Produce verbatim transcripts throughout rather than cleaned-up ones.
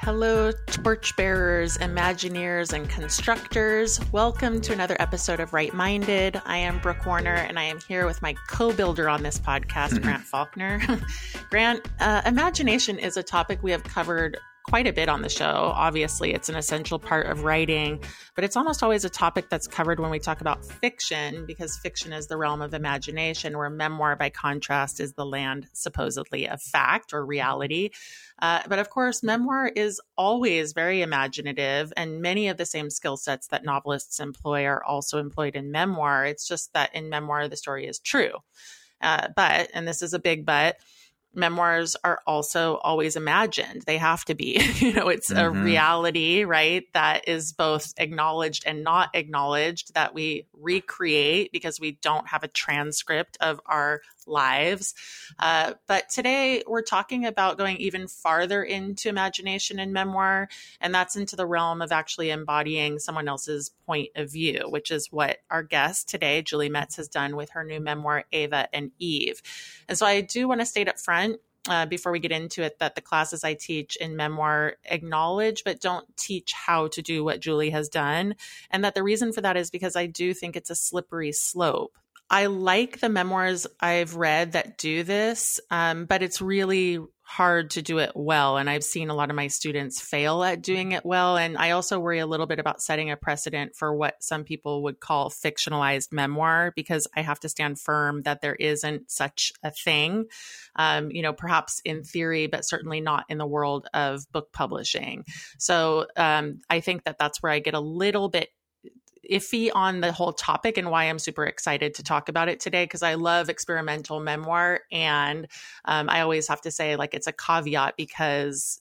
Hello, torchbearers, Imagineers, and constructors. Welcome to another episode of Right Minded. I am Brooke Warner, and I am here with my co-builder on this podcast, Grant Faulkner. Grant, uh, imagination is a topic we have covered quite a bit on the show. Obviously, it's an essential part of writing, but it's almost always a topic that's covered when we talk about fiction, because fiction is the realm of imagination, where memoir, by contrast, is the land supposedly of fact or reality. Uh, but of course, memoir is always very imaginative, and many of the same skill sets that novelists employ are also employed in memoir. It's just that in memoir, the story is true. Uh, but, and this is a big but, memoirs are also always imagined. They have to be. You know, it's mm-hmm. a reality, right, that is both acknowledged and not acknowledged, that we recreate because we don't have a transcript of our lives. Uh, but today we're talking about going even farther into imagination and memoir, and that's into the realm of actually embodying someone else's point of view, which is what our guest today, Julie Metz, has done with her new memoir, Ava and Eve. And so I do want to state up front, Uh, before we get into it, that the classes I teach in memoir acknowledge but don't teach how to do what Julie has done. And that the reason for that is because I do think it's a slippery slope. I like the memoirs I've read that do this, um, but it's really hard to do it well. And I've seen a lot of my students fail at doing it well. And I also worry a little bit about setting a precedent for what some people would call fictionalized memoir, because I have to stand firm that there isn't such a thing, um, you know, perhaps in theory, but certainly not in the world of book publishing. So um, I think that that's where I get a little bit iffy on the whole topic, and why I'm super excited to talk about it today, because I love experimental memoir. And um, I always have to say, like, it's a caveat, because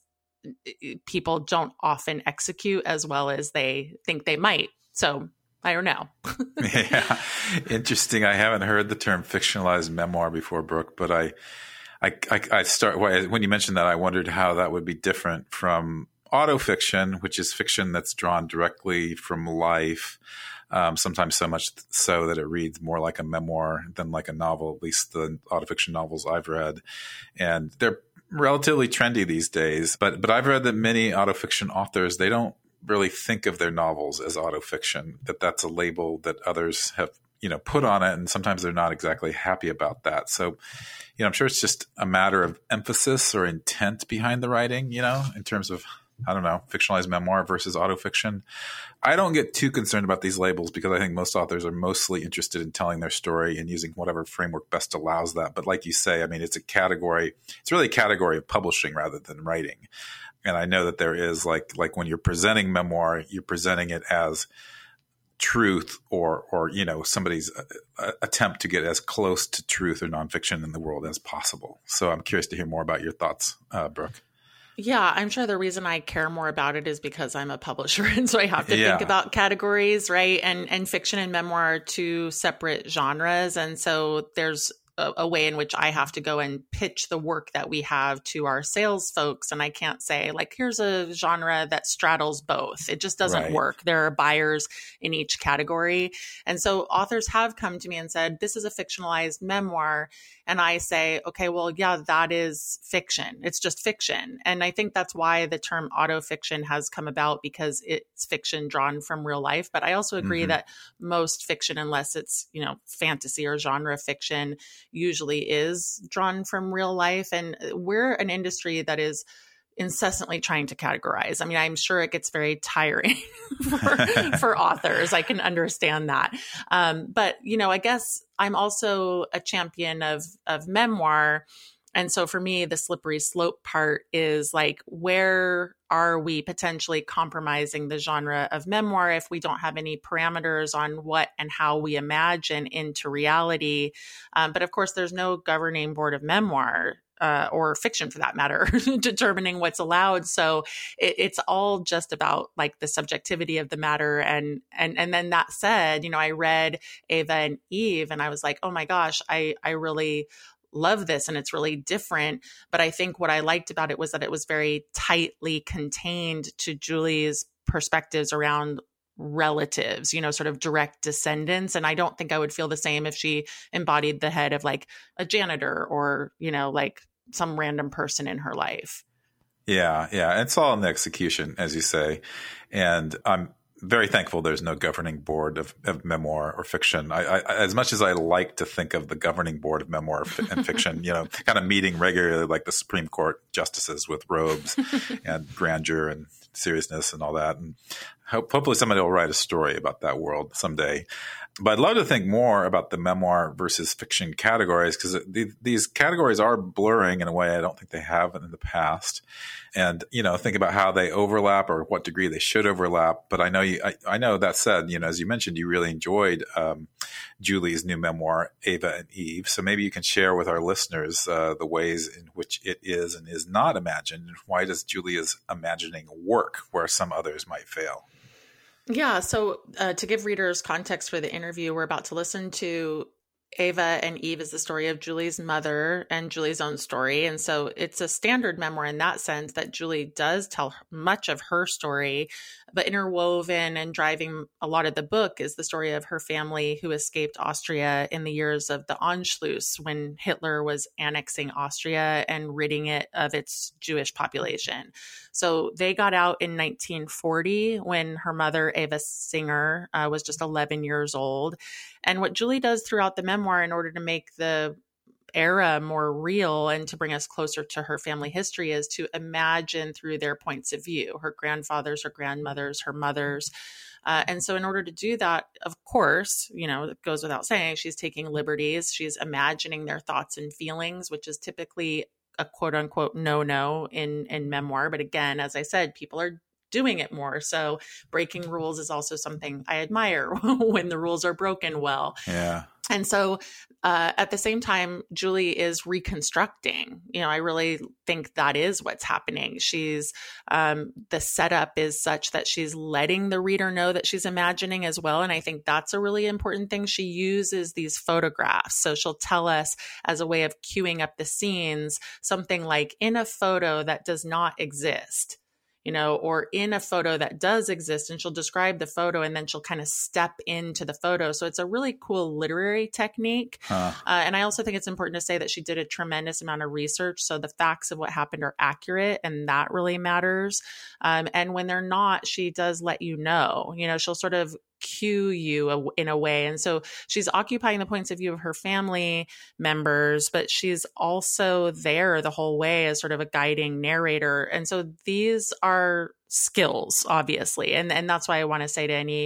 people don't often execute as well as they think they might. So I don't know. Yeah, interesting. I haven't heard the term fictionalized memoir before, Brooke, but I, I, I, I start when you mentioned that, I wondered how that would be different from autofiction, which is fiction that's drawn directly from life, um, sometimes so much so that it reads more like a memoir than like a novel, at least the autofiction novels I've read. And they're relatively trendy these days, but but I've read that many autofiction authors, they don't really think of their novels as autofiction, that that's a label that others have, you know, put on it, and sometimes they're not exactly happy about that. So, you know, I'm sure it's just a matter of emphasis or intent behind the writing, you know, in terms of, I don't know, fictionalized memoir versus autofiction. I don't get too concerned about these labels, because I think most authors are mostly interested in telling their story and using whatever framework best allows that. But like you say, I mean, it's a category, it's really a category of publishing rather than writing. And I know that there is, like, like when you're presenting memoir, you're presenting it as truth, or, or, you know, somebody's uh, attempt to get as close to truth or nonfiction in the world as possible. So I'm curious to hear more about your thoughts, uh, Brooke. Yeah, I'm sure the reason I care more about it is because I'm a publisher. And so I have to yeah. think about categories, right? And and fiction and memoir are two separate genres. And so there's a, a way in which I have to go and pitch the work that we have to our sales folks. And I can't say, like, here's a genre that straddles both. It just doesn't right. work. There are buyers in each category. And so authors have come to me and said, this is a fictionalized memoir. And I say, okay, well, yeah, that is fiction. It's just fiction. And I think that's why the term autofiction has come about, because it's fiction drawn from real life. But I also agree mm-hmm. that most fiction, unless it's, you know, fantasy or genre fiction, usually is drawn from real life. And we're an industry that is incessantly trying to categorize. I mean, I'm sure it gets very tiring for, for authors. I can understand that. Um, but, you know, I guess I'm also a champion of, of memoir. And so for me, the slippery slope part is, like, where are we potentially compromising the genre of memoir if we don't have any parameters on what and how we imagine into reality? Um, but of course, there's no governing board of memoir. Uh, or fiction for that matter, determining what's allowed. So it, it's all just about, like, the subjectivity of the matter. And, and, and then that said, you know, I read Ava and Eve and I was like, oh my gosh, I, I really love this and it's really different. But I think what I liked about it was that it was very tightly contained to Julie's perspectives around relatives, you know, sort of direct descendants. And I don't think I would feel the same if she embodied the head of, like, a janitor or, you know, like some random person in her life. Yeah, yeah. It's all in the execution, as you say. And I'm very thankful there's no governing board of, of memoir or fiction. I, I, as much as I like to think of the governing board of memoir and fiction, you know, kind of meeting regularly like the Supreme Court justices with robes and grandeur and seriousness and all that. And hope, hopefully somebody will write a story about that world someday. But I'd love to think more about the memoir versus fiction categories, because th- these categories are blurring in a way I don't think they have in the past. And, you know, think about how they overlap or what degree they should overlap. But I know you, I, I know that said, you know, as you mentioned, you really enjoyed um, Julie's new memoir, Ava and Eve. So maybe you can share with our listeners uh, the ways in which it is and is not imagined. And why does Julia's imagining work where some others might fail? Yeah. So uh, to give readers context for the interview, we're about to listen to Ava and Eve is the story of Julie's mother and Julie's own story. And so it's a standard memoir in that sense that Julie does tell much of her story, but interwoven and driving a lot of the book is the story of her family who escaped Austria in the years of the Anschluss, when Hitler was annexing Austria and ridding it of its Jewish population. So they got out in nineteen forty when her mother, Ava Singer, uh, was just eleven years old. And what Julie does throughout the memoir in order to make the era more real and to bring us closer to her family history is to imagine through their points of view, her grandfathers, her grandmothers, her mothers. Uh, and so in order to do that, of course, you know, it goes without saying, she's taking liberties. She's imagining their thoughts and feelings, which is typically a quote unquote no-no in, in memoir. But again, as I said, people are doing it more. So breaking rules is also something I admire when the rules are broken well. Yeah. And so uh, at the same time, Julie is reconstructing. You know, I really think that is what's happening. She's, um, the setup is such that she's letting the reader know that she's imagining as well. And I think that's a really important thing. She uses these photographs. So she'll tell us as a way of queuing up the scenes, something like in a photo that does not exist, you know, or in a photo that does exist, and she'll describe the photo and then she'll kind of step into the photo. So it's a really cool literary technique. Huh. Uh, and I also think it's important to say that she did a tremendous amount of research. So the facts of what happened are accurate, and that really matters. Um, and when they're not, she does let you know, you know, she'll sort of cue you in a way. And so she's occupying the points of view of her family members, but she's also there the whole way as sort of a guiding narrator. And so these are skills, obviously. And, and that's why I want to say to any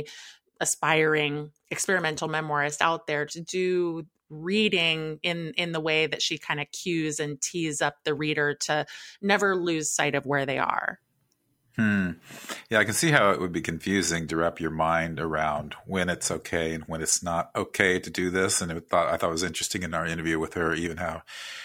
aspiring experimental memoirist out there to do reading in, in the way that she kind of cues and tees up the reader to never lose sight of where they are. Hmm. Yeah, I can see how it would be confusing to wrap your mind around when it's okay and when it's not okay to do this. And it thought, I thought it was interesting in our interview with her, even how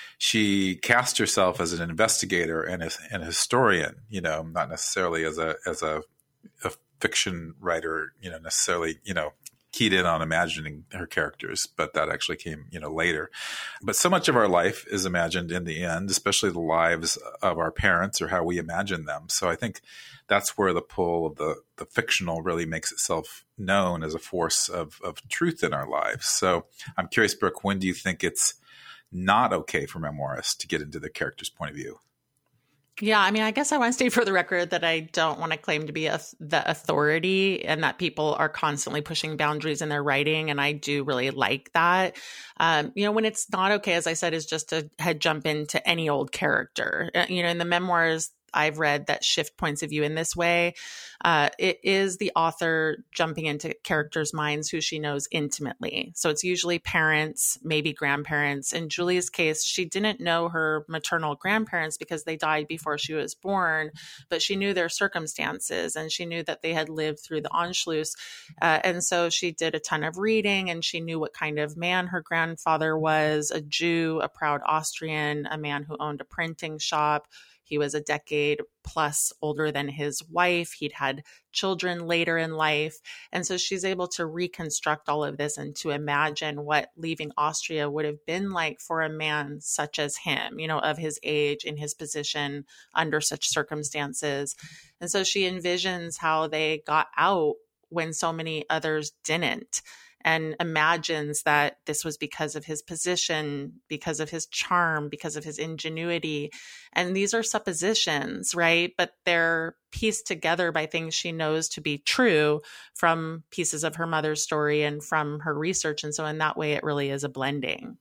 she cast herself as an investigator and as an historian, you know, not necessarily as a, as a, a fiction writer, you know, necessarily, you know, keyed in on imagining her characters, but that actually came, you know, later. But so much of our life is imagined in the end, especially the lives of our parents or how we imagine them. So I think that's where the pull of the, the fictional really makes itself known as a force of, of truth in our lives. So I'm curious, Brooke, when do you think it's not okay for memoirists to get into the character's point of view? Yeah, I mean, I guess I want to state for the record that I don't want to claim to be a, the authority, and that people are constantly pushing boundaries in their writing. And I do really like that. Um, you know, when it's not okay, as I said, is just to head jump into any old character. Uh, you know, in the memoirs I've read that shift points of view in this way, uh, it is the author jumping into characters' minds who she knows intimately. So it's usually parents, maybe grandparents. In Julie's case, she didn't know her maternal grandparents because they died before she was born, but she knew their circumstances and she knew that they had lived through the Anschluss. Uh, and so she did a ton of reading, and she knew what kind of man her grandfather was: a Jew, a proud Austrian, a man who owned a printing shop. He was a decade plus older than his wife. He'd had children later in life. And so she's able to reconstruct all of this and to imagine what leaving Austria would have been like for a man such as him, you know, of his age, in his position, under such circumstances. And so she envisions how they got out when so many others didn't. and imagines that this was because of his position, because of his charm, because of his ingenuity. And these are suppositions, right? But they're pieced together by things she knows to be true from pieces of her mother's story and from her research. And so in that way, it really is a blending.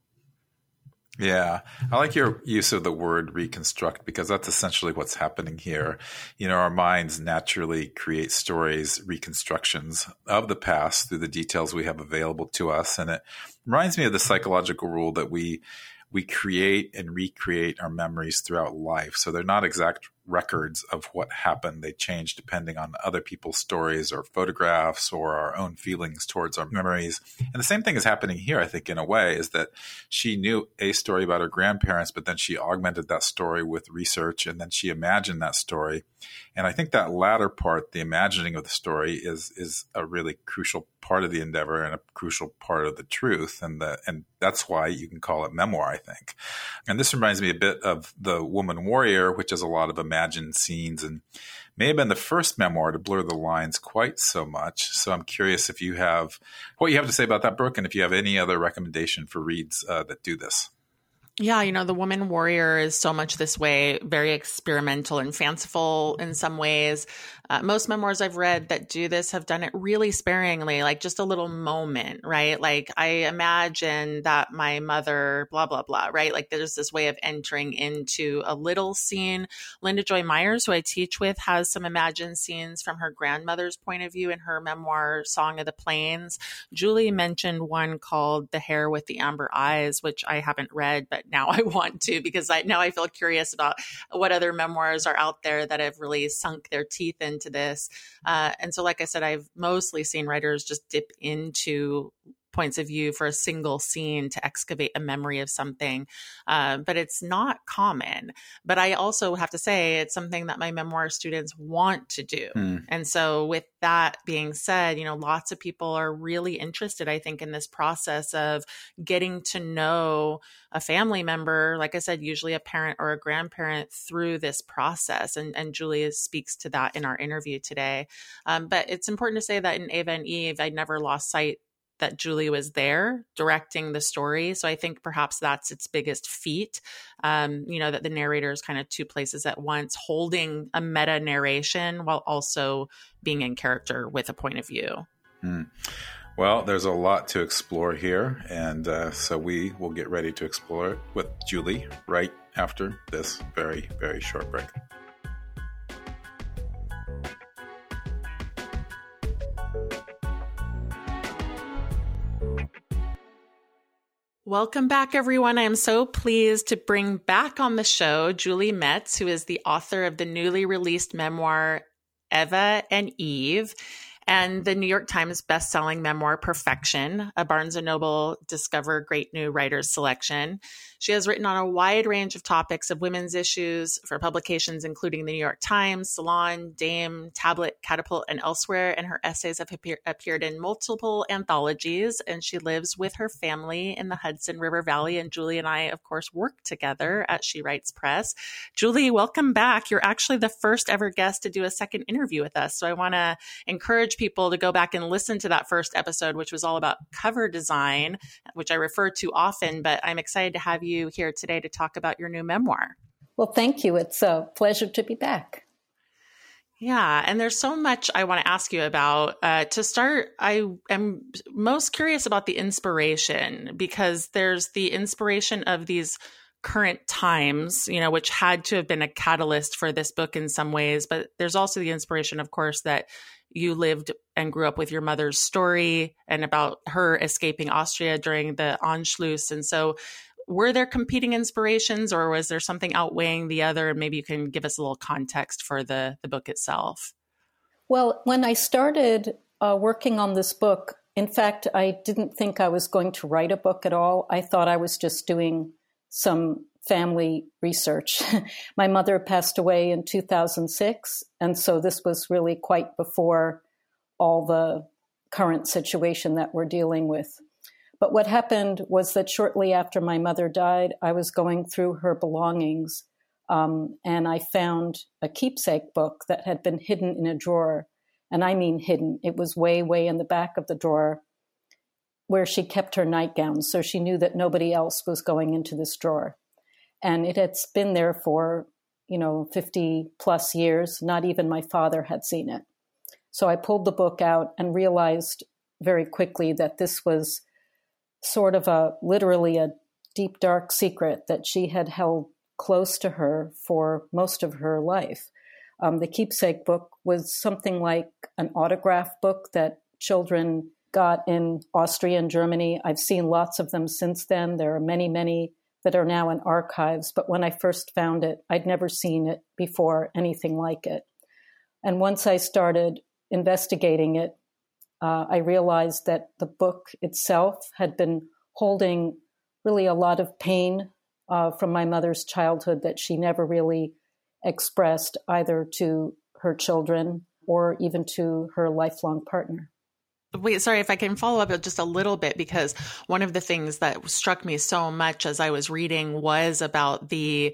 Yeah, I like your use of the word reconstruct, because that's essentially what's happening here. You know, our minds naturally create stories, reconstructions of the past through the details we have available to us. And it reminds me of the psychological rule that we we create and recreate our memories throughout life. So they're not exact records of what happened. They change depending on other people's stories or photographs or our own feelings towards our memories. And the same thing is happening here, I think, in a way, is that she knew a story about her grandparents, but then she augmented that story with research, and then she imagined that story. And I think that latter part, the imagining of the story, is is a really crucial part of the endeavor and a crucial part of the truth. And the, and that's why you can call it memoir, I think. And this reminds me a bit of The Woman Warrior, which has a lot of imagined scenes and may have been the first memoir to blur the lines quite so much. So I'm curious if you have what you have to say about that, Brooke, and if you have any other recommendation for reads uh, that do this. Yeah, you know, The Woman Warrior is so much this way, very experimental and fanciful in some ways. Uh, most memoirs I've read that do this have done it really sparingly, like just a little moment, right? Like I imagine that my mother, blah, blah, blah, right? Like there's this way of entering into a little scene. Linda Joy Myers, who I teach with, has some imagined scenes from her grandmother's point of view in her memoir, Song of the Plains. Julie mentioned one called The Hare with the Amber Eyes, which I haven't read, but now I want to, because I now I feel curious about what other memoirs are out there that have really sunk their teeth into this. Uh, and so, like I said, I've mostly seen writers just dip into points of view for a single scene to excavate a memory of something. Uh, but it's not common. But I also have to say it's something that my memoir students want to do. Mm. And so with that being said, you know, lots of people are really interested, I think, in this process of getting to know a family member, like I said, usually a parent or a grandparent, through this process. And, and Julia speaks to that in our interview today. Um, but it's important to say that in Ava and Eve, I never lost sight that Julie was there directing the story. So I think perhaps that's its biggest feat, um, you know, that the narrator is kind of two places at once, holding a meta narration while also being in character with a point of view. Hmm. Well, there's a lot to explore here. And uh, so we will get ready to explore it with Julie right after this very, very short break. Welcome back, everyone. I am so pleased to bring back on the show Julie Metz, who is the author of the newly released memoir, Eva and Eve, and the New York Times bestselling memoir, Perfection, a Barnes and Noble Discover Great New Writers selection. She has written on a wide range of topics of women's issues for publications including the New York Times, Salon, Dame, Tablet, Catapult, and elsewhere, and her essays have appear- appeared in multiple anthologies, and she lives with her family in the Hudson River Valley, and Julie and I, of course, work together at She Writes Press. Julie, welcome back. You're actually the first ever guest to do a second interview with us, so I want to encourage people to go back and listen to that first episode, which was all about cover design, which I refer to often, but I'm excited to have you you here today to talk about your new memoir. Well, thank you. It's a pleasure to be back. Yeah. And there's so much I want to ask you about. Uh, to start, I am most curious about the inspiration, because there's the inspiration of these current times, you know, which had to have been a catalyst for this book in some ways. But there's also the inspiration, of course, that you lived and grew up with your mother's story and about her escaping Austria during the Anschluss. And so were there competing inspirations, or was there something outweighing the other? Maybe you can give us a little context for the, the book itself. Well, when I started uh, working on this book, in fact, I didn't think I was going to write a book at all. I thought I was just doing some family research. My mother passed away in two thousand six, and so this was really quite before all the current situation that we're dealing with. But what happened was that shortly after my mother died, I was going through her belongings, um, and I found a keepsake book that had been hidden in a drawer. And I mean hidden. It was way, way in the back of the drawer. where she kept her nightgowns. So she knew that nobody else was going into this drawer. And it had been there for, you know, fifty plus years. Not even my father had seen it. So I pulled the book out and realized very quickly that this was sort of a, literally a deep, dark secret that she had held close to her for most of her life. Um, the Keepsake book was something like an autograph book that children got in Austria and Germany. I've seen lots of them since then. There are many, many that are now in archives. But when I first found it, I'd never seen it before, anything like it. And once I started investigating it, uh, I realized that the book itself had been holding really a lot of pain uh, from my mother's childhood that she never really expressed either to her children or even to her lifelong partner. Wait, sorry, if I can follow up just a little bit, because one of the things that struck me so much as I was reading was about the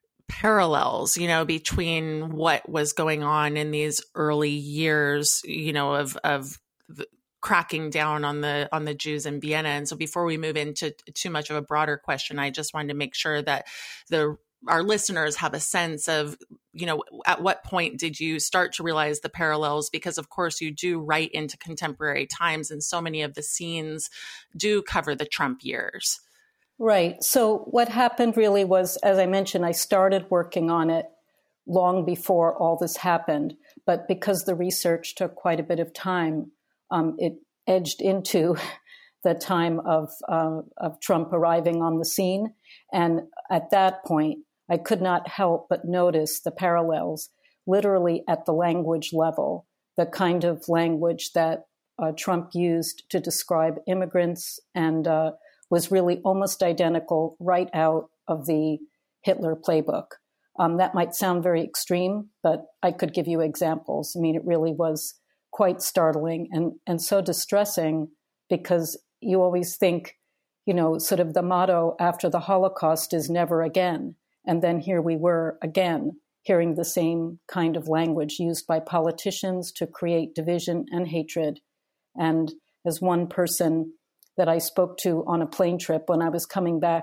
parallels, you know, between what was going on in these early years, you know, of, of the cracking down on the, on the Jews in Vienna. And so before we move into too much of a broader question, I just wanted to make sure that the our listeners have a sense of, you know, at what point did you start to realize the parallels? Because of course you do write into contemporary times, and so many of the scenes do cover the Trump years. Right. So what happened really was, as I mentioned, I started working on it long before all this happened. But because the research took quite a bit of time, um, it edged into the time of, uh, of Trump arriving on the scene. And at that point, I could not help but notice the parallels, literally at the language level, the kind of language that uh, Trump used to describe immigrants and uh, was really almost identical right out of the Hitler playbook. Um, that might sound very extreme, but I could give you examples. I mean, it really was quite startling and, and so distressing, because you always think, you know, sort of the motto after the Holocaust is never again. And then here we were again, hearing the same kind of language used by politicians to create division and hatred. And as one person that I spoke to on a plane trip when I was coming back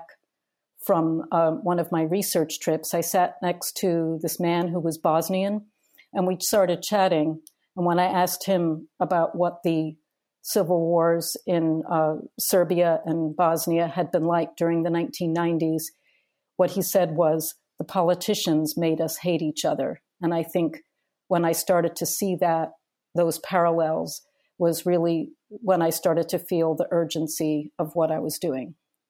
from uh, one of my research trips, I sat next to this man who was Bosnian, and we started chatting. And when I asked him about what the civil wars in uh, Serbia and Bosnia had been like during the nineteen nineties, what he said was, the politicians made us hate each other. And I think when I started to see that, those parallels, was really when I started to feel the urgency of what I was doing.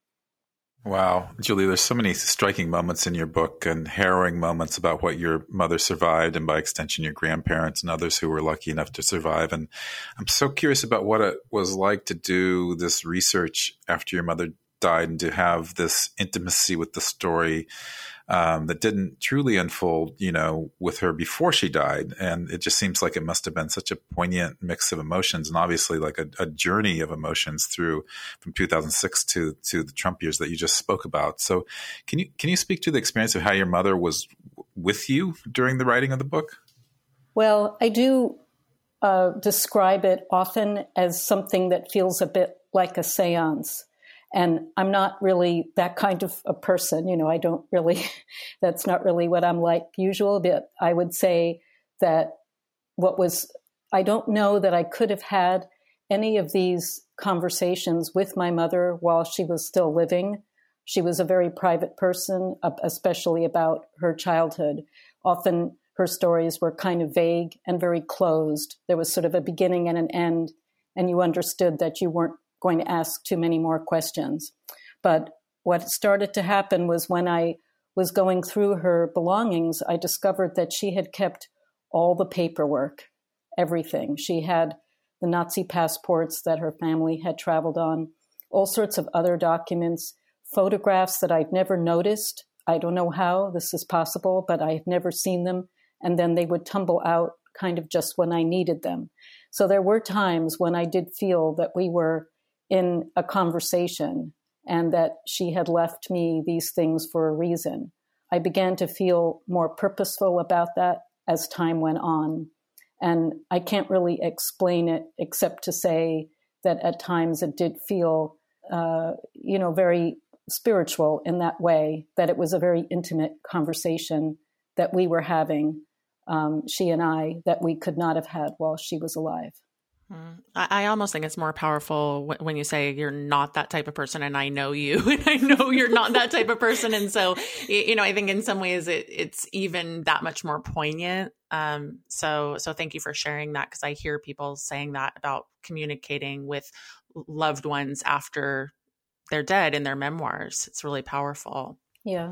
Wow. Julie, there's so many striking moments in your book and harrowing moments about what your mother survived, and by extension, your grandparents and others who were lucky enough to survive. And I'm so curious about what it was like to do this research after your mother died and to have this intimacy with the story um, that didn't truly unfold, you know, with her before she died. And it just seems like it must have been such a poignant mix of emotions, and obviously like a, a journey of emotions through from two thousand six to to the Trump years that you just spoke about. So can you can you speak to the experience of how your mother was with you during the writing of the book? Well, I do uh, describe it often as something that feels a bit like a seance. And I'm not really that kind of a person. You know, I don't really, that's not really what I'm like usual. But I would say that what was, I don't know that I could have had any of these conversations with my mother while she was still living. She was a very private person, especially about her childhood. Often her stories were kind of vague and very closed. There was sort of a beginning and an end, and you understood that you weren't going to ask too many more questions. But what started to happen was when I was going through her belongings, I discovered that she had kept all the paperwork, everything. She had the Nazi passports that her family had traveled on, all sorts of other documents, photographs that I'd never noticed. I don't know how this is possible, but I had never seen them. And then they would tumble out kind of just when I needed them. So there were times when I did feel that we were in a conversation and that she had left me these things for a reason. I began to feel more purposeful about that as time went on. And I can't really explain it except to say that at times it did feel, uh, you know, very spiritual in that way, that it was a very intimate conversation that we were having, um, she and I, that we could not have had while she was alive. Mm. I, I almost think it's more powerful w- when you say you're not that type of person, and I know you, and I know you're not that type of person. And so, you know, I think in some ways it, it's even that much more poignant. Um, so, so thank you for sharing that, because I hear people saying that about communicating with loved ones after they're dead in their memoirs. It's really powerful. Yeah.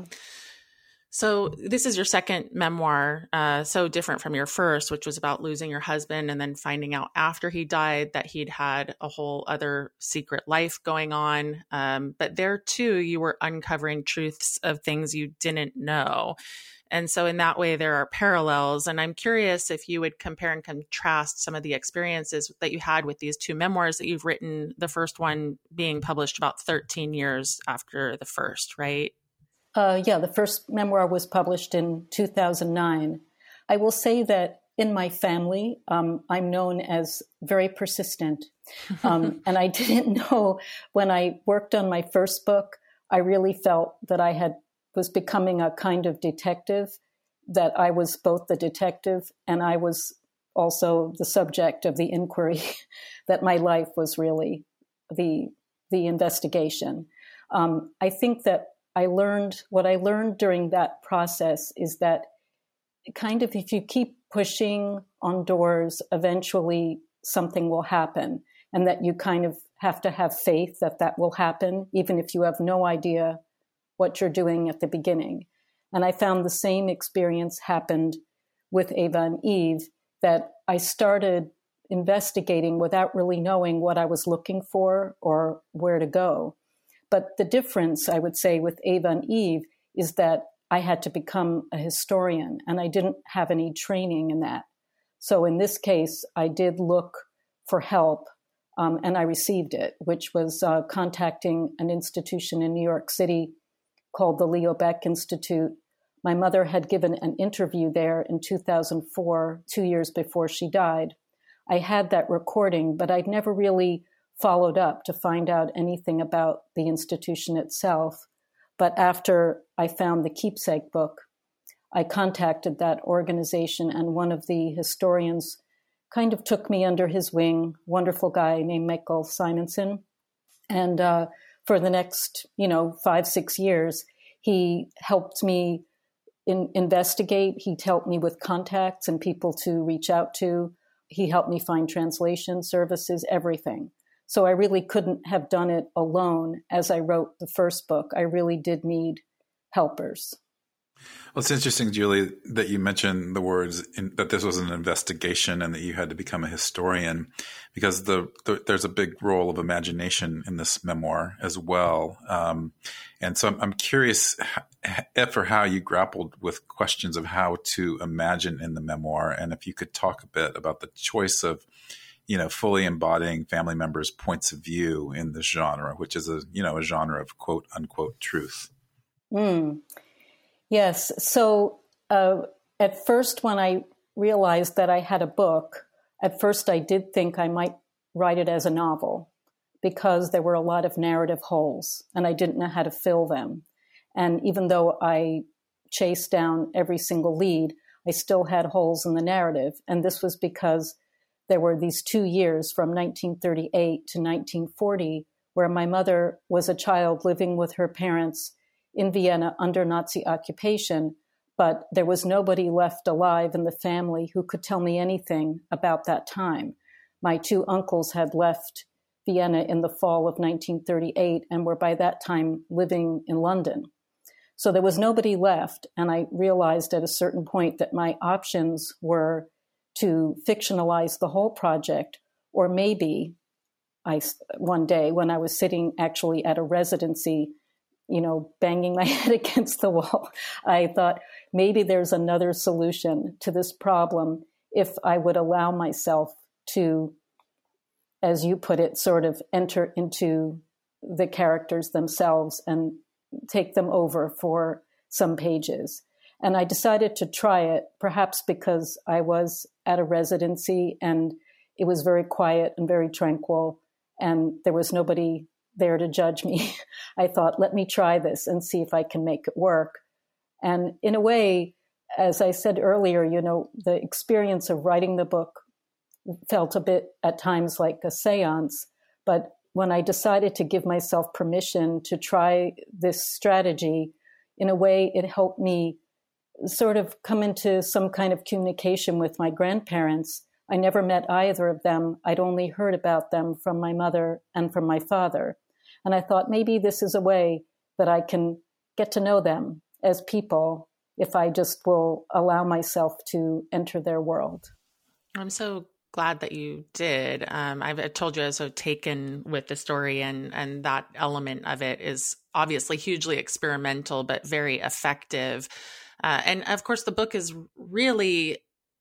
So this is your second memoir, uh, so different from your first, which was about losing your husband and then finding out after he died that he'd had a whole other secret life going on. Um, but there too, you were uncovering truths of things you didn't know. And so in that way, there are parallels. And I'm curious if you would compare and contrast some of the experiences that you had with these two memoirs that you've written, the first one being published about thirteen years after the first, right? Uh, yeah, the first memoir was published in two thousand nine. I will say that in my family, um, I'm known as very persistent. Um, and I didn't know when I worked on my first book, I really felt that I had was becoming a kind of detective, that I was both the detective and I was also the subject of the inquiry, that my life was really the, the investigation. Um, I think that I learned, what I learned during that process is that kind of if you keep pushing on doors, eventually something will happen, and that you kind of have to have faith that that will happen, even if you have no idea what you're doing at the beginning. And I found the same experience happened with Ava and Eve, that I started investigating without really knowing what I was looking for or where to go. But the difference, I would say, with Ava and Eve is that I had to become a historian, and I didn't have any training in that. So in this case, I did look for help, um, and I received it, which was uh, contacting an institution in New York City called the Leo Baeck Institute. My mother had given an interview there in two thousand four, two years before she died. I had that recording, but I'd never really followed up to find out anything about the institution itself. But after I found the Keepsake book, I contacted that organization, and one of the historians kind of took me under his wing, wonderful guy named Michael Simonson. And uh, for the next, you know, five, six years, he helped me in, investigate. He helped me with contacts and people to reach out to. He helped me find translation services, everything. So I really couldn't have done it alone as I wrote the first book. I really did need helpers. Well, it's interesting, Julie, that you mentioned the words in, that this was an investigation and that you had to become a historian, because the, the there's a big role of imagination in this memoir as well. Um, and so I'm, I'm curious if or how you grappled with questions of how to imagine in the memoir, and if you could talk a bit about the choice of, you know, fully embodying family members' points of view in this genre, which is a, you know, a genre of quote unquote truth. Mm. Yes. So uh, at first, when I realized that I had a book, at first I did think I might write it as a novel, because there were a lot of narrative holes and I didn't know how to fill them. And even though I chased down every single lead, I still had holes in the narrative. And this was because there were these two years from nineteen thirty-eight to nineteen forty where my mother was a child living with her parents in Vienna under Nazi occupation, but there was nobody left alive in the family who could tell me anything about that time. My two uncles had left Vienna in the fall of nineteen thirty-eight and were by that time living in London. So there was nobody left, and I realized at a certain point that my options were to fictionalize the whole project, or maybe I, one day when I was sitting actually at a residency, you know, banging my head against the wall, I thought maybe there's another solution to this problem if I would allow myself to, as you put it, sort of enter into the characters themselves and take them over for some pages. And I decided to try it, perhaps because I was at a residency and it was very quiet and very tranquil. and there was nobody there to judge me. I thought, let me try this and see if I can make it work. And in a way, as I said earlier, you know, the experience of writing the book felt a bit at times like a seance. But when I decided to give myself permission to try this strategy, in a way, it helped me sort of come into some kind of communication with my grandparents. I never met either of them. I'd only heard about them from my mother and from my father. And I thought maybe this is a way that I can get to know them as people if I just will allow myself to enter their world. I'm so glad that you did. Um, I've told you I was so taken with the story, and and that element of it is obviously hugely experimental, but very effective. Uh, and of course, the book is really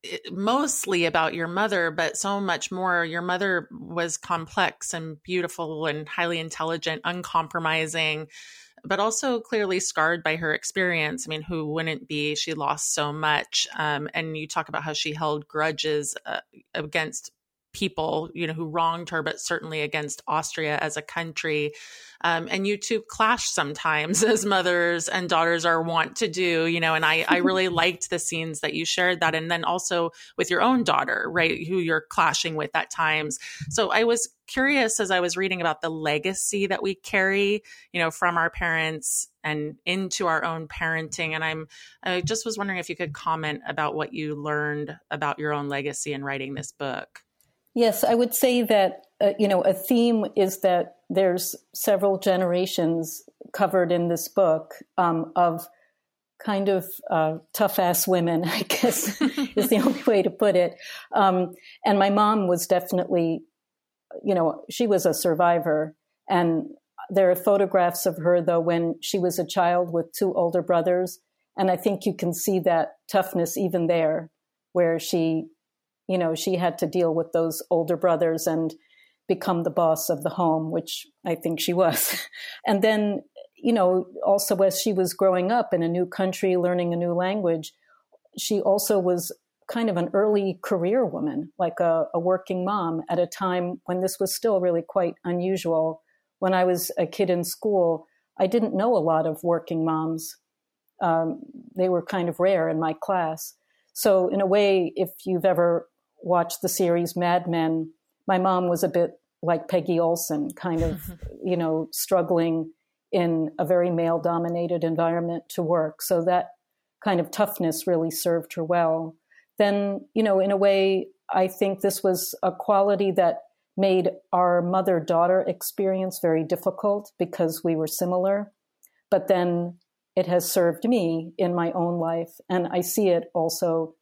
mostly about your mother, but so much more. Your mother was complex and beautiful and highly intelligent, uncompromising, but also clearly scarred by her experience. I mean, who wouldn't be? She lost so much. Um, and you talk about how she held grudges uh, against people, you know, who wronged her, but certainly against Austria as a country. Um, and you two clash sometimes, as mothers and daughters are wont to do, you know, and I, I really liked the scenes that you shared that. And then also with your own daughter, right, who you're clashing with at times. So I was curious as I was reading about the legacy that we carry, you know, from our parents and into our own parenting. And I'm, I just was wondering if you could comment about what you learned about your own legacy in writing this book. Yes, I would say that, uh, you know, a theme is that there's several generations covered in this book um, of kind of uh, tough-ass women, I guess is the only way to put it. Um, and my mom was definitely, you know, she was a survivor. And there are photographs of her, though, when she was a child with two older brothers. And I think you can see that toughness even there, where she, you know, she had to deal with those older brothers and become the boss of the home, which I think she was. And then, you know, also as she was growing up in a new country, learning a new language, she also was kind of an early career woman, like a, a working mom at a time when this was still really quite unusual. When I was a kid in school, I didn't know a lot of working moms. Um, they were kind of rare in my class. So in a way, if you've ever watched the series Mad Men, my mom was a bit like Peggy Olson, kind of, you know, struggling in a very male-dominated environment to work. So that kind of toughness really served her well. Then, you know, in a way, I think this was a quality that made our mother-daughter experience very difficult because we were similar. But then it has served me in my own life, and I see it also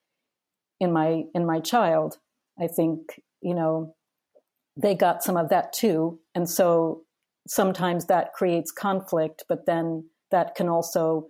in my in my child. I think, you know, they got some of that too. And so sometimes that creates conflict, but then that can also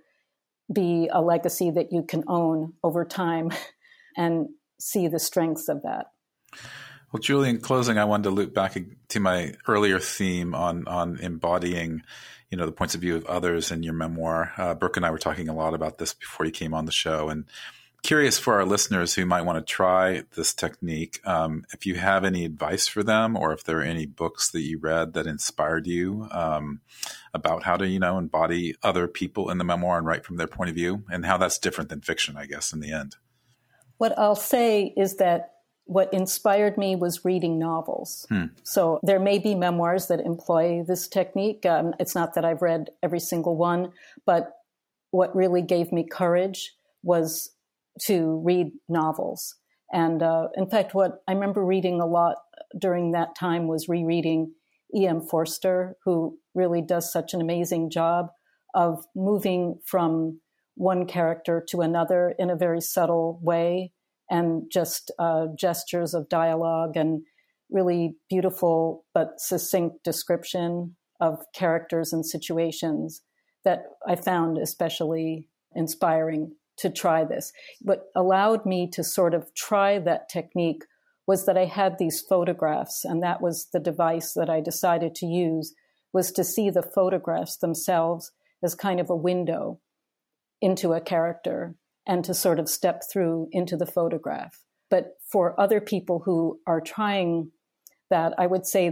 be a legacy that you can own over time and see the strengths of that. Well, Julie, in closing, I wanted to loop back to my earlier theme on on embodying, you know, the points of view of others in your memoir. Uh, Brooke and I were talking a lot about this before you came on the show, and curious for our listeners who might want to try this technique, um, if you have any advice for them, or if there are any books that you read that inspired you um, about how to, you know, embody other people in the memoir and write from their point of view, and how that's different than fiction, I guess, in the end. What I'll say is that what inspired me was reading novels. Hmm. So there may be memoirs that employ this technique. Um, it's not that I've read every single one, but what really gave me courage was to read novels. And uh, in fact, what I remember reading a lot during that time was rereading E M Forster, who really does such an amazing job of moving from one character to another in a very subtle way, and just uh, gestures of dialogue and really beautiful but succinct description of characters and situations that I found especially inspiring to try this. What allowed me to sort of try that technique was that I had these photographs, and that was the device that I decided to use, was to see the photographs themselves as kind of a window into a character and to sort of step through into the photograph. But for other people who are trying that, I would say that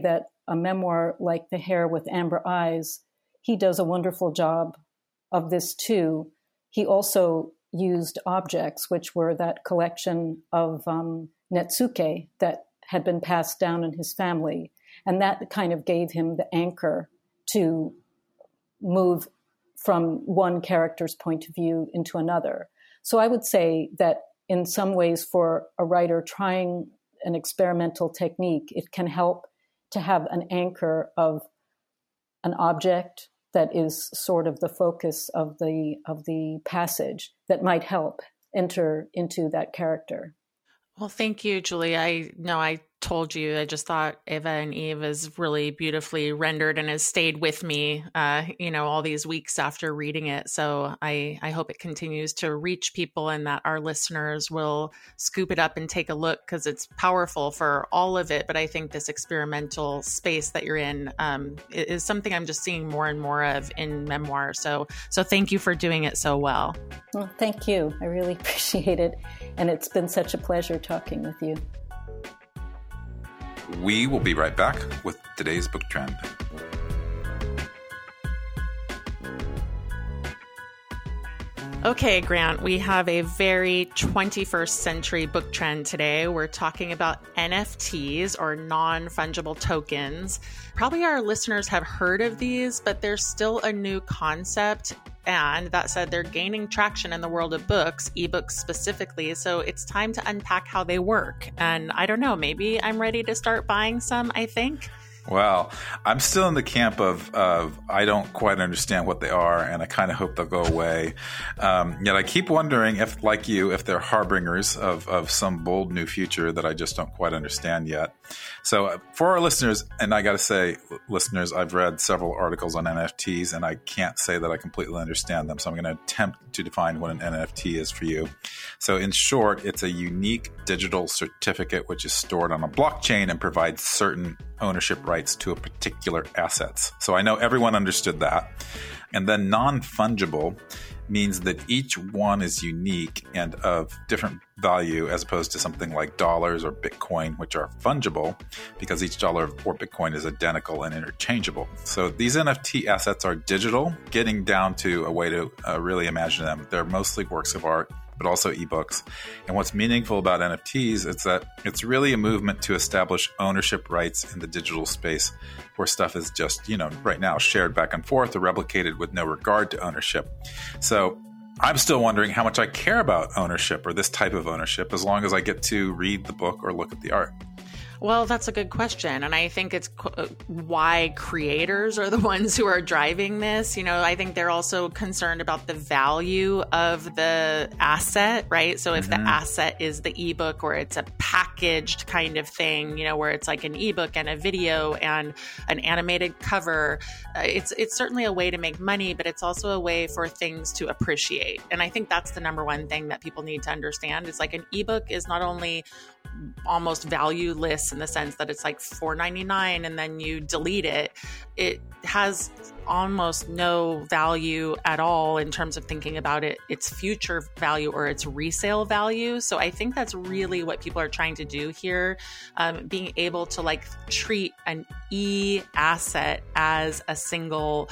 a memoir like The Hare with Amber Eyes, he does a wonderful job of this too. He also used objects, which were that collection of um, netsuke that had been passed down in his family. And that kind of gave him the anchor to move from one character's point of view into another. So I would say that in some ways for a writer trying an experimental technique, it can help to have an anchor of an object that is sort of the focus of the of the passage that might help enter into that character. Well, thank you, Julie. I know I told you, I just thought Eva and Eve is really beautifully rendered and has stayed with me, uh, you know, all these weeks after reading it. So I, I hope it continues to reach people and that our listeners will scoop it up and take a look, because it's powerful for all of it. But I think this experimental space that you're in um, is something I'm just seeing more and more of in memoir. So, so thank you for doing it so well. Well, thank you. I really appreciate it. And it's been such a pleasure talking with you. We will be right back with today's book trend. Okay, Grant, we have a very twenty-first century book trend today. We're talking about N F Ts, or non-fungible tokens. Probably our listeners have heard of these, but they're still a new concept. And that said, they're gaining traction in the world of books, ebooks specifically. So it's time to unpack how they work. And I don't know, maybe I'm ready to start buying some, I think. Well, I'm still in the camp of, of I don't quite understand what they are, and I kind of hope they'll go away. Um, yet I keep wondering if, like you, if they're harbingers of, of some bold new future that I just don't quite understand yet. So uh, for our listeners, and I got to say, listeners, I've read several articles on N F Ts, and I can't say that I completely understand them. So I'm going to attempt to define what an N F T is for you. So in short, it's a unique digital certificate which is stored on a blockchain and provides certain ownership rights to a particular assets. So I know everyone understood that. And then non-fungible means that each one is unique and of different value, as opposed to something like dollars or Bitcoin, which are fungible because each dollar or Bitcoin is identical and interchangeable. So these N F T assets are digital, getting down to a way to uh, really imagine them. They're mostly works of art, but also ebooks. And what's meaningful about N F Ts is that it's really a movement to establish ownership rights in the digital space, where stuff is just, you know, right now shared back and forth or replicated with no regard to ownership. So I'm still wondering how much I care about ownership, or this type of ownership, as long as I get to read the book or look at the art. Well, that's a good question. And I think it's why creators are the ones who are driving this. You know, I think they're also concerned about the value of the asset, right? So if mm-hmm. the asset is the ebook, or it's a packaged kind of thing, you know, where it's like an ebook and a video and an animated cover, uh, it's it's certainly a way to make money, but it's also a way for things to appreciate. And I think that's the number one thing that people need to understand. It's like an ebook is not only almost valueless in the sense that it's like four ninety-nine and then you delete it. It has almost no value at all in terms of thinking about it, its future value or its resale value. So I think that's really what people are trying to do here. Um, being able to like treat an e-asset as a single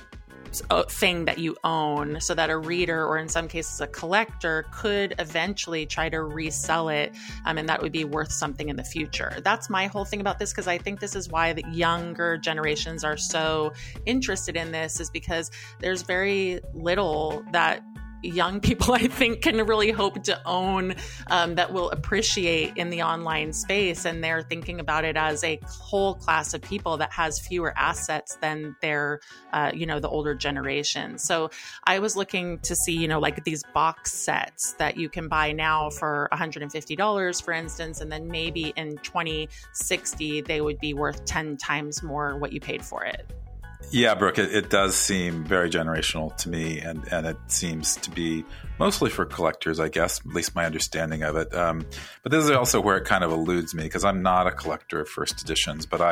thing that you own, so that a reader, or in some cases a collector, could eventually try to resell it, um, and that would be worth something in the future. That's my whole thing about this, because I think this is why the younger generations are so interested in this, is because there's very little that young people, I think, can really hope to own um, that will appreciate in the online space. And they're thinking about it as a whole class of people that has fewer assets than their, uh, you know, the older generation. So I was looking to see, you know, like these box sets that you can buy now for one hundred fifty dollars, for instance, and then maybe in twenty sixty, they would be worth ten times more what you paid for it. Yeah, Brooke, it, it does seem very generational to me, and, and it seems to be mostly for collectors, I guess, at least my understanding of it. Um, but this is also where it kind of eludes me, because I'm not a collector of first editions, but I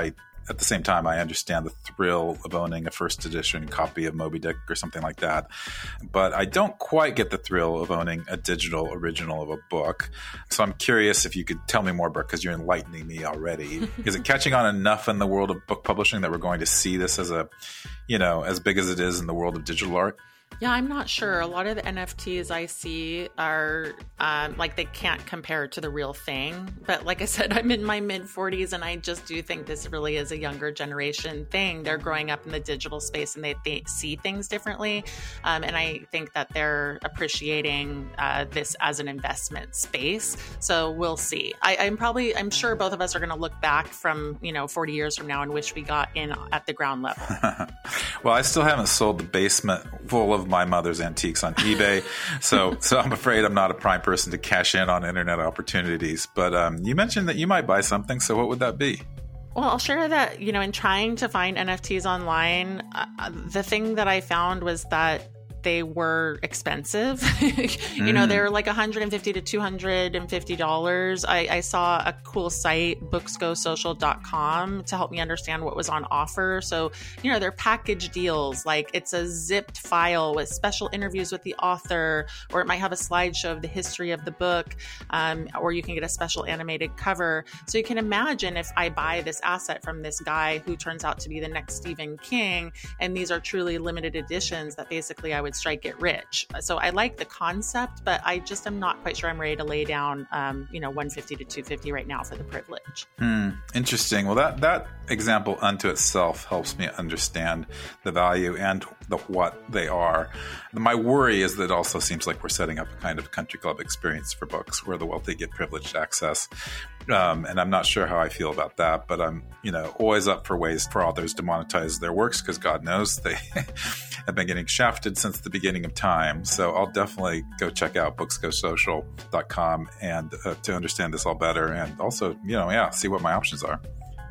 at the same time, I understand the thrill of owning a first edition copy of Moby Dick or something like that. But I don't quite get the thrill of owning a digital original of a book. So I'm curious if you could tell me more, Brooke, because you're enlightening me already. Is it catching on enough in the world of book publishing that we're going to see this as a, you know, as big as it is in the world of digital art? Yeah, I'm not sure. A lot of the N F Ts I see are um, like they can't compare to the real thing. But like I said, I'm in my mid forties and I just do think this really is a younger generation thing. They're growing up in the digital space and they th- see things differently. Um, and I think that they're appreciating uh, this as an investment space. So we'll see. I, I'm probably, I'm sure both of us are going to look back from, you know, forty years from now and wish we got in at the ground level. Well, I still haven't sold the basement full of my mother's antiques on eBay. so so I'm afraid I'm not a prime person to cash in on internet opportunities. But um, you mentioned that you might buy something. So what would that be? Well, I'll share that, you know, in trying to find N F Ts online, uh, the thing that I found was that they were expensive. you mm. know, they were like one hundred fifty to two hundred fifty dollars. I, I saw a cool site, books go social dot com, to help me understand what was on offer. So, you know, they're package deals, like it's a zipped file with special interviews with the author, or it might have a slideshow of the history of the book, um, or you can get a special animated cover. So you can imagine if I buy this asset from this guy who turns out to be the next Stephen King, and these are truly limited editions that basically I would strike it rich. So I like the concept, but I just am not quite sure I'm ready to lay down, um, you know, one fifty to two fifty right now for the privilege. Hmm. Interesting. Well, that, that example unto itself helps me understand the value and the what they are. My worry is that it also seems like we're setting up a kind of country club experience for books where the wealthy get privileged access. Um, and I'm not sure how I feel about that, but I'm, you know, always up for ways for authors to monetize their works, because God knows they have been getting shafted since the beginning of time. So I'll definitely go check out books go social dot com and uh, to understand this all better, and also, you know, yeah, see what my options are.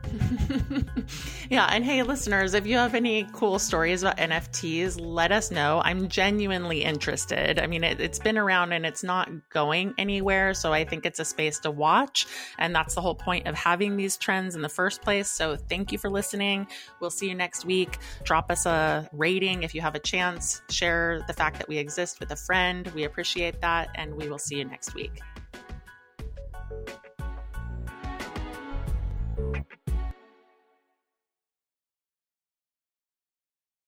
Yeah. And hey, listeners, if you have any cool stories about N F Ts, let us know. I'm genuinely interested. I mean, it, it's been around and it's not going anywhere. So I think it's a space to watch. And that's the whole point of having these trends in the first place. So thank you for listening. We'll see you next week. Drop us a rating if you have a chance. Share the fact that we exist with a friend. We appreciate that. And we will see you next week.